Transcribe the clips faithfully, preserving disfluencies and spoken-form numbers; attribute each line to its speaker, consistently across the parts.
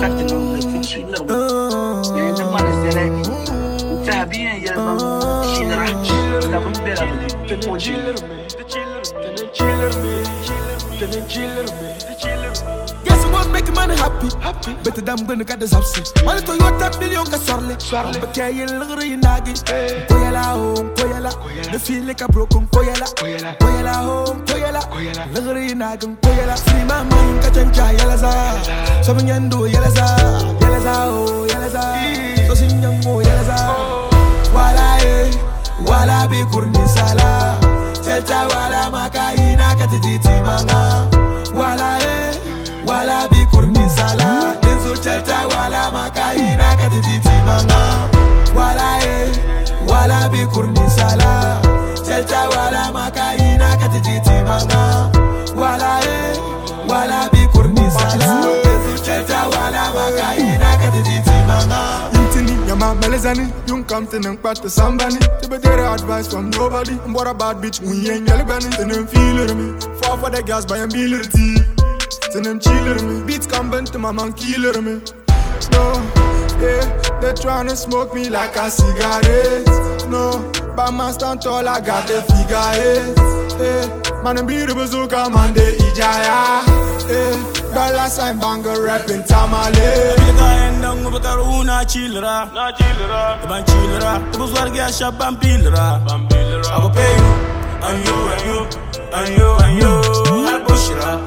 Speaker 1: Guess what's making money happy? Happy. Better than gonna get this upset. Money to your ten million ka sorle. Sorle. But yeah, you look at you nagi. Koyala home, koyala. The feel like a broken koyala. Koyala home, koyala. Look at you nagi, koyala. Free my mind, ka chancha yala sa. Sabi nyando yala sa, yala sa oh yala sa. So sinyango yala sa. Wala eh, wala bi kurni sala. Chelcha wala makaina katiti manga. Wala eh, wala bi kurni sala. Denzo chelcha wala makaina katiti manga. Wala eh, wala bi kurni sala. Chelcha wala makaina katiti manga. Wala eh, wala bi kurni sala. Denzo chelcha wala makaina katiti manga.
Speaker 2: Yama melezani, yung come to them part to somebody. To be their advice from nobody. What about bitch when you ain't yellow bunny? To them feel me. Fall for the gas by a meal tea. To them chiller me. Beats come bent to my man killer me. No, yeah, they tryna smoke me like a cigarette. No, by my stand tall I got the figure eight. Yeah, man I'm beautiful so come on the ijaya. Yeah. Dollar sign banger rapping tamale.
Speaker 3: Nigga end up with a una chillera, na chillera, the ban chillera. The boss work get shop bambillera, bambillera. I go pay you, and you and you, and you and you. I push it up.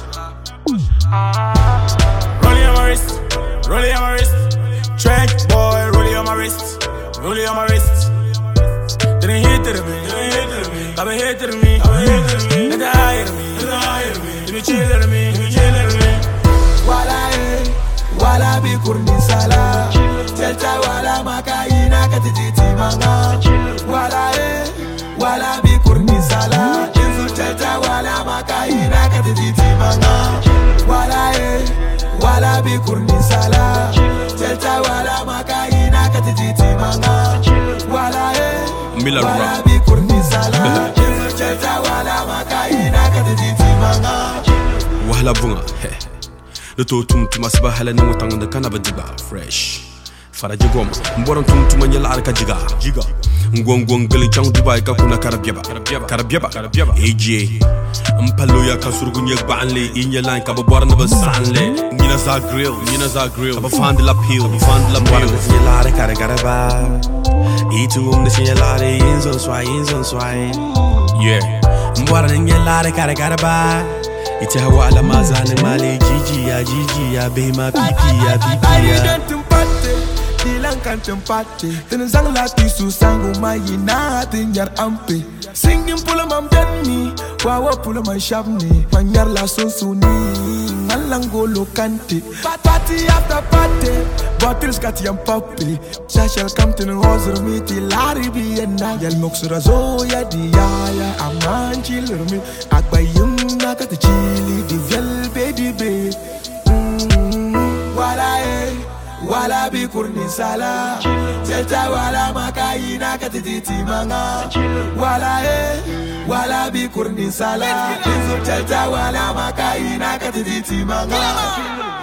Speaker 3: Rolling on my wrist, rolling on my wrist. Trench boy, rolling on my wrist, rolling on my wrist. Didn't hit to me, didn't hit to me. Come and hit to me, come and hit to me. Nigga hire me, nigga hire me. Give me chill to me, give me chill to me.
Speaker 1: Wala eh, wala bi kurni sala. Chelcha wala makaina katiti manga. Wala eh, wala bi kurni sala. Jinsu chelcha wala makaina katiti manga. Wala eh, wala bi kurni sala. Chelcha wala makaina katiti manga. Wala eh, wala bi kurni sala. Jinsu chelcha wala makaina katiti manga.
Speaker 4: Wahla bunga, he. The two tum to my sbahala no tang the canaba diga fresh. Farajigom, Boron tum to my larka jiga, jiga. Ngwong gully chang Dubai kakuna karabiaba, karabiaba, karabiaba, A J. Mpaluya kasurgunya banle, in your line kababorn of a sanle. Nina za grill, Nina za grill. Aba found la peel, found la peel. Yelare karagaraba. Eatu um the yelare in so swine, in so swine. Yeah. Mbora yelare karagaraba. Ita hawa ala mazani male Gigi ya Gigi ya Bema pipi ya pipi ya
Speaker 1: Ari tempate, dilang kan tempate. Tenang lati susangu mayi na tinjar ampe. Singing pula mam denni, wawa pula man shabni. Manyar la sonsuni, malango lo kante. Party after party, bottles kat yam poppy. Shashal come to the house me till Laribi and Nayal Moxura Zoya Diaya. Aman chiller me, Akbayum. Got the chili, the vel baby babe. Wala eh, wala bi kurni sala. Chelcha wala makaina katiti manga. Wala eh, wala bi kurni sala. Chelcha wala makaina katiti manga.